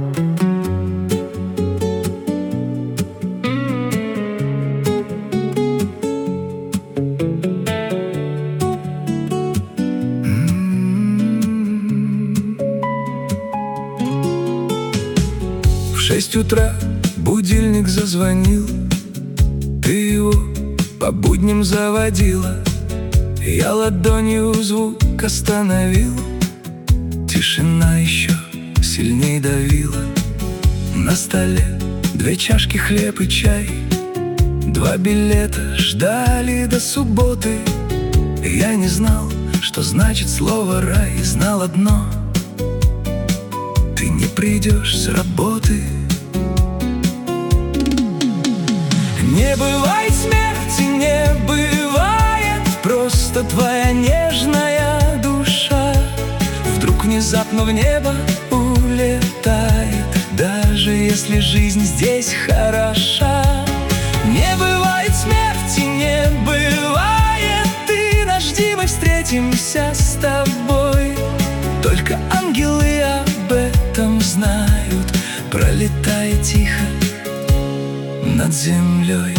В 6 утра будильник зазвонил. Ты его по будням заводила. Я ладонью звук остановил. Тишина еще сильней давила. На столе 2 чашки, хлеб и чай. 2 билета ждали до субботы. Я не знал, что значит слово рай. Знал одно: ты не придешь с работы. Не бывает смерти, не бывает. Просто твоя нежная душа вдруг внезапно в небо улетает. Даже если жизнь здесь хороша. Не бывает смерти, не бывает. Ты наш день, мы встретимся с тобой. Только ангелы об этом знают, пролетая тихо над землей.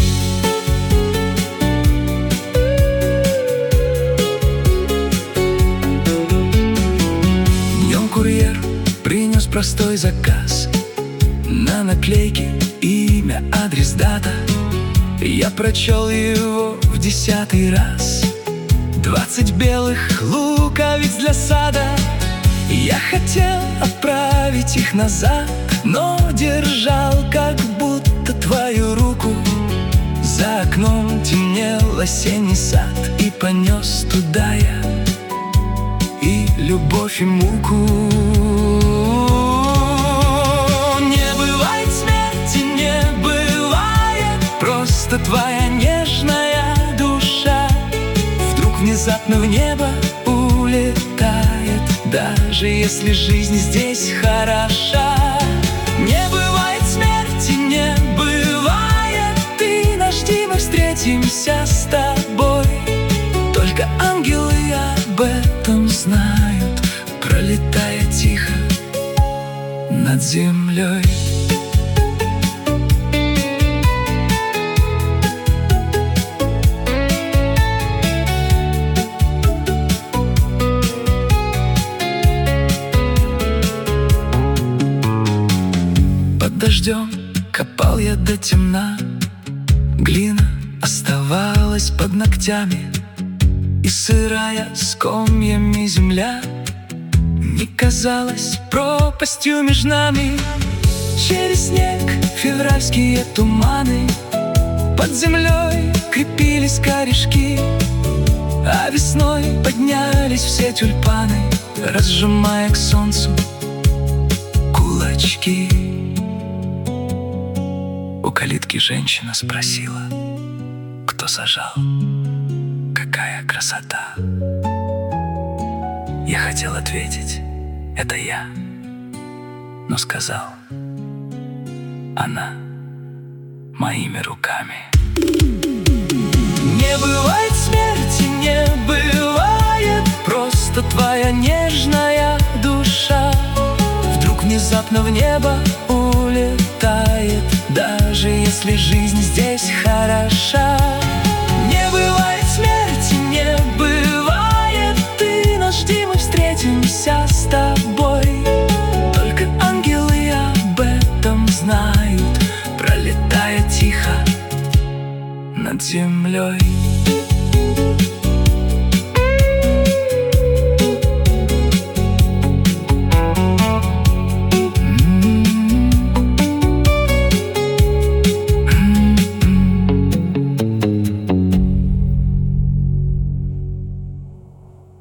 Днем курьер принес простой заказ. На наклейке имя, адрес, дата. Я прочел его в 10-й раз. 20 белых луковиц для сада. Я хотел отправить их назад, но держал как будто твою руку. За окном темнел осенний сад, и понес туда я и любовь, и муку. Не бывает смерти, не бывает. Просто твоя нежная душа вдруг внезапно в небо улетает. Даже если жизнь здесь хороша. Не бывает смерти, не бывает. Ты наш день, мы встретимся с тобой. Только ангелы об этом знают, пролетая тихо над землей. Под дождем копал я до темна. Глина оставалась под ногтями, и сырая с комьями земля не казалась пропастью между нами. Через снег февральские туманы, под землей крепились корешки, а весной поднялись все тюльпаны, разжимая к солнцу кулачки. У калитки женщина спросила: кто сажал? Какая красота! Я хотел ответить: это я, но сказал: она моими руками. Не бывает смерти, не бывает. Просто твоя нежная душа вдруг внезапно в небо улетает. Даже если жизнь здесь хороша. Не бывает смерти, не бывает. Ты наш день, мы встретимся с тобой. Только ангелы об этом знают, пролетая тихо над землей.